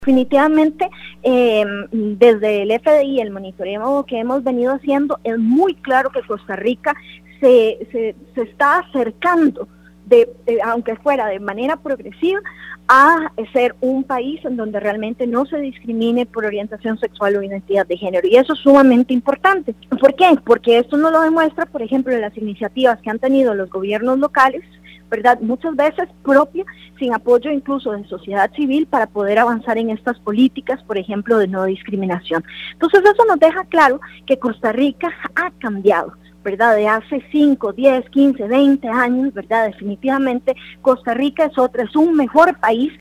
Definitivamente, desde el FDI, el monitoreo que hemos venido haciendo, es muy claro que Costa Rica se está acercando, aunque fuera de manera progresiva, a ser un país en donde realmente no se discrimine por orientación sexual o identidad de género. Y eso es sumamente importante. ¿Por qué? Porque esto nos lo demuestra, por ejemplo, las iniciativas que han tenido los gobiernos locales, ¿verdad? Muchas veces propia, sin apoyo incluso de sociedad civil para poder avanzar en estas políticas, por ejemplo, de no discriminación. Entonces eso nos deja claro que Costa Rica ha cambiado, ¿verdad? De hace 5, 10, 15, 20 años, ¿verdad? Definitivamente Costa Rica es un mejor país.